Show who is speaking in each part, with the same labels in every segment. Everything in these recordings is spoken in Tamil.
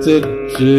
Speaker 1: சிற்று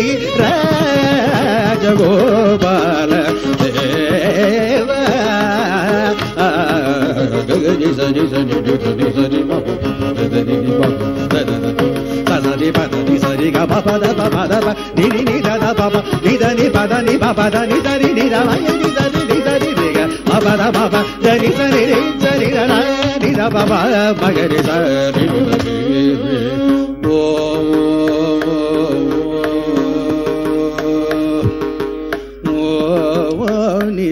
Speaker 1: ராஜகோபால தேவ ககரி சரி சரி சரி சரி சரி பதனி சரி க பத பத நி நி நி த பப நி த நி பத நி பப த நி சரி நி த நி சரி நி சரி ரி க பப பப த நி சரி ரி சரி ர நி த பப மகரி சரி ஓ நீ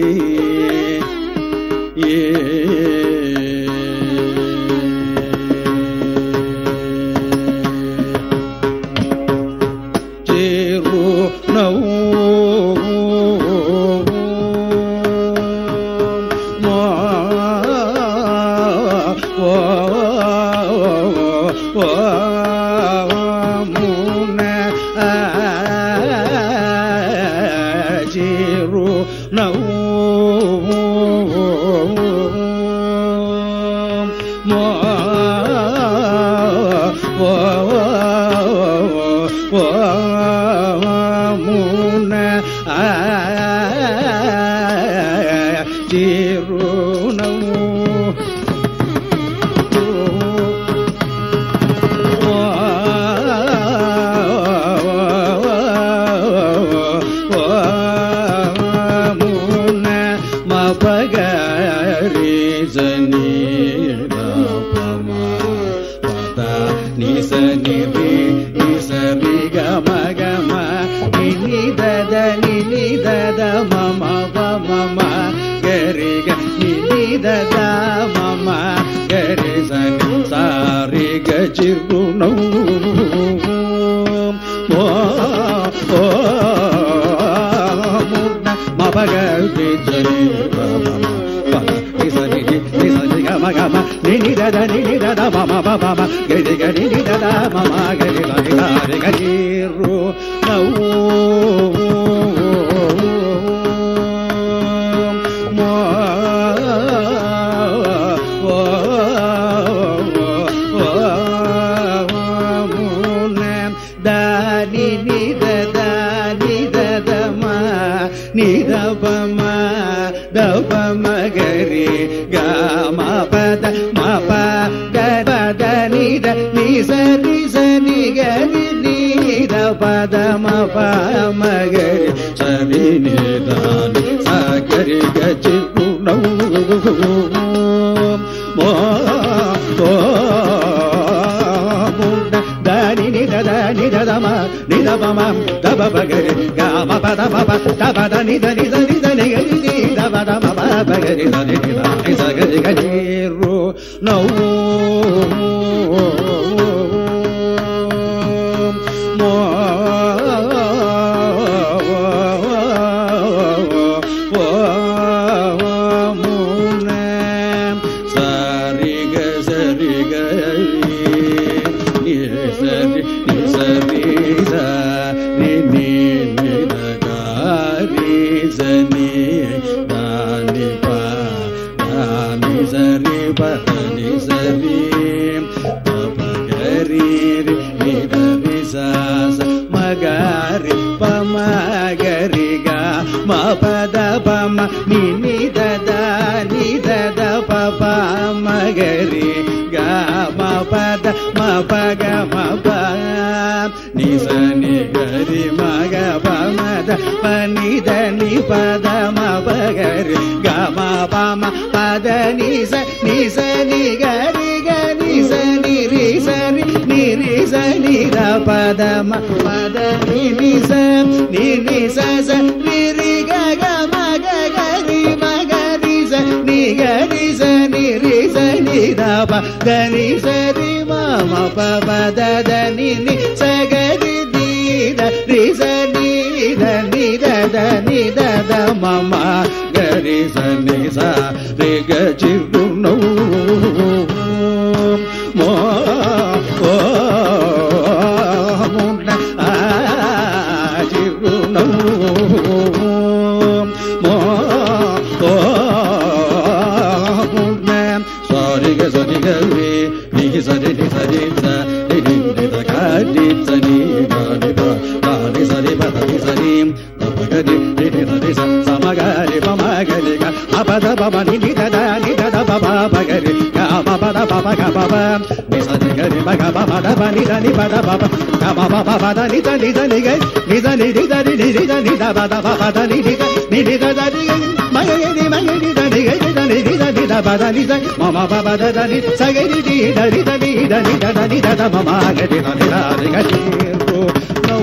Speaker 1: ri ga sa ni ga re ni sa ni sa ni sa ni ni da ga ni sa ni ga ni ba da ni sa ni ba da ni sa ni da ba ga ni ni da ni sa sa ma ga ri ba ma ga ri ga a ba da ba ba ni da da ba ba ga ri ga ba ba da ba ba ga ba ba ni sa ni ga ri ba ga ba ba da ba ni da ba ba ga ba ba ba da ni ga ni da ni da ni da ba da ba ba da ni da da ni ma ga ni da ni ga da ba da ni da ma ma ba ba da da ni sa ga ni da ni da ni da ma ma ga ni da ni da ga ni no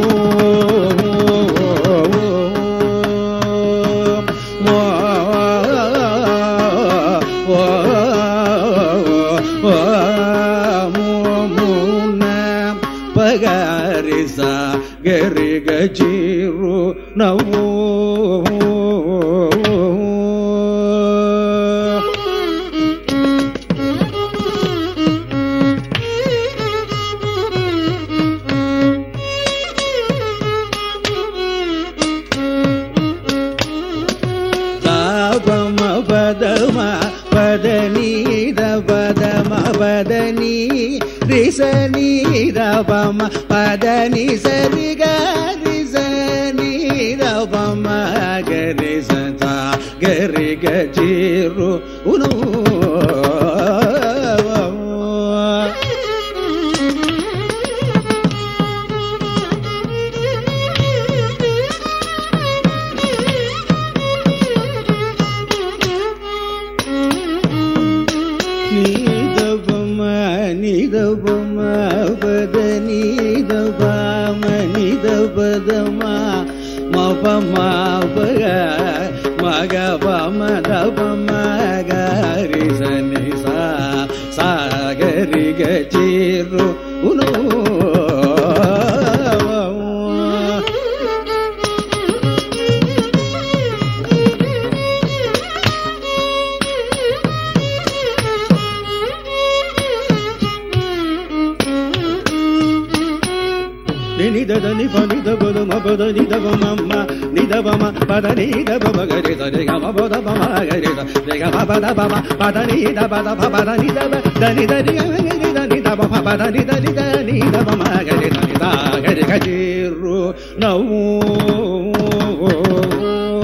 Speaker 1: Pagarisa geri gajiru nawo Dabama badama badani dabadama badani risani dabama padani sariga risani dabama garisata gariga jiru unu Nidabama badani dabama nidabadama mapama baga magabama dabama gari sanisa sagari gajiru uno ni da ni pa ni da ba da ma ba da ni da ba ma ma ni da ba ma pa da ni da ba ma ga re da ga ma ba da ba ma ga re da ga ma ba da ba ma pa da ni da ba da pa da ni da ba da ni da ni da ni da ba pa da ni da ba ma ga re da ni da ga re ga ji ru na